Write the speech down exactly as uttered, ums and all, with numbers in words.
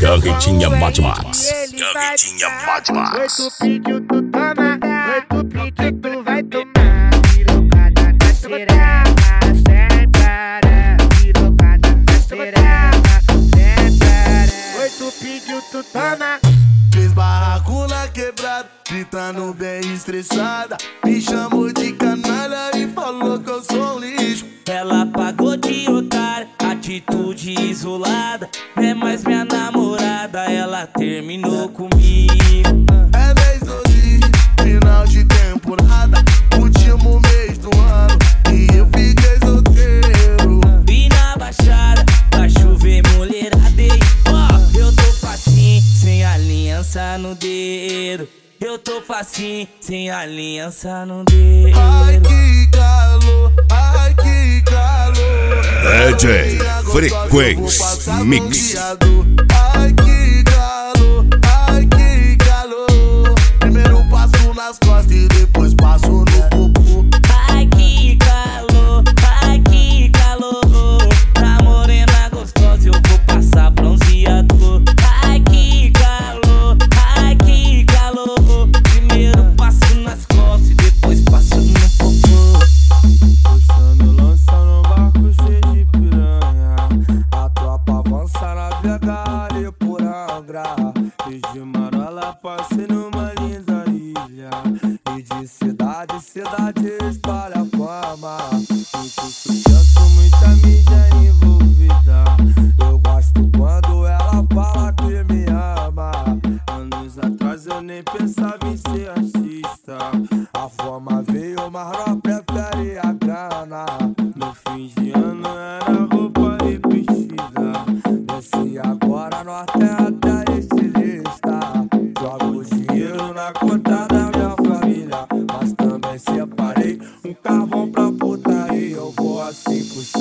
Carretinha Mad Max. Carretinha Mad Max. Oi, tu pediu, tu toma. Oi, tu pediu, tu vai tomar. Pirocada na sereca, sem parar. Pirocada na sereca, sem parar. Oi, tu pediu, tu toma. Fez barraco na quebrada, gritando bem estressada. Me chamou de canalha e falou que eu sou um lixo. Ela pagou de otária, atitude isolada. Não é mais minha namorada, ela terminou comigo. É mês doze, final de temporada, último mês do ano, e eu fiquei solteiro. Vi na baixada, pra chover mulherada. Ó, eu tô facinho, sem aliança no dedo. Eu tô facinho, sem aliança no dedo. Ai que calor, ai que calor. D J Frequência Mix. Ai que calor, ai que calor. Primeiro passo nas costas e depois passo no popô. Ai que calor, ai que calor. Pra morena gostosa eu vou passar bronzeador. Ai que calor, ai que calor. Primeiro passo nas costas e depois passo no popô. Puxando lança no barco cheio de piranha. A tropa avança na vega ali por Angra. E de Marola passei numa linda ilha. E de cidade em cidade espalha fama. Muito sucesso, muita mídia envolvida. Eu gosto quando ela fala que me ama. Anos atrás eu nem pensava em ser artista. A fama veio, mas não prefere a grana. No fim de ano era roupa repetida. Desci agora no terra da estilista. Jogo dinheiro na conta da minha família, mas também separei um carvão pra putaria. Eu vou assim puxando